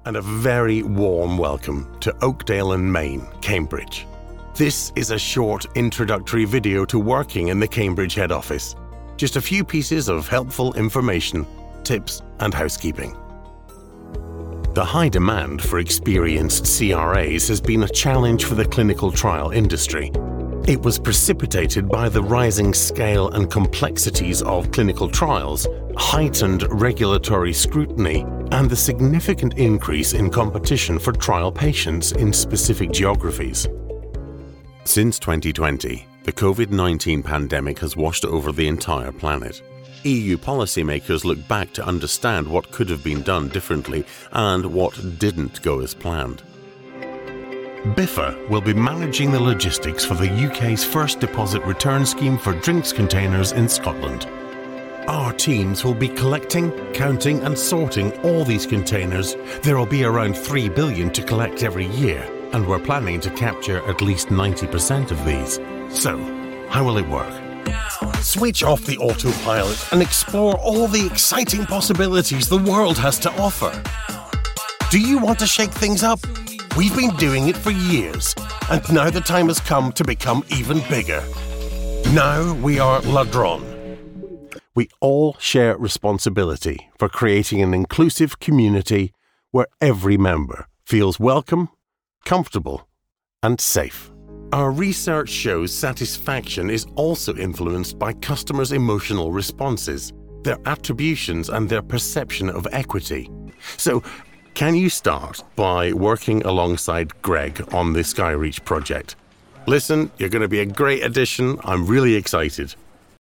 and a very warm welcome to Oakdale and Main, Cambridge. This is a short introductory video to working in the Cambridge head office. Just a few pieces of helpful information, tips and housekeeping. The high demand for experienced CRAs has been a challenge for the clinical trial industry. It was precipitated by the rising scale and complexities of clinical trials, heightened regulatory scrutiny, and the significant increase in competition for trial patients in specific geographies. Since 2020, the COVID-19 pandemic has washed over the entire planet. EU policymakers look back to understand what could have been done differently and what didn't go as planned. Biffa will be managing the logistics for the UK's first deposit return scheme for drinks containers in Scotland. Our teams will be collecting, counting and sorting all these containers. There will be around 3 billion to collect every year, and we're planning to capture at least 90% of these. So, how will it work? Switch off the autopilot and explore all the exciting possibilities the world has to offer. Do you want to shake things up? We've been doing it for years, and now the time has come to become even bigger. Now we are Ladron. We all share responsibility for creating an inclusive community where every member feels welcome, comfortable, and safe. Our research shows satisfaction is also influenced by customers' emotional responses, their attributions, and their perception of equity. So, can you start by working alongside Greg on the SkyReach project? Listen, you're going to be a great addition. I'm really excited.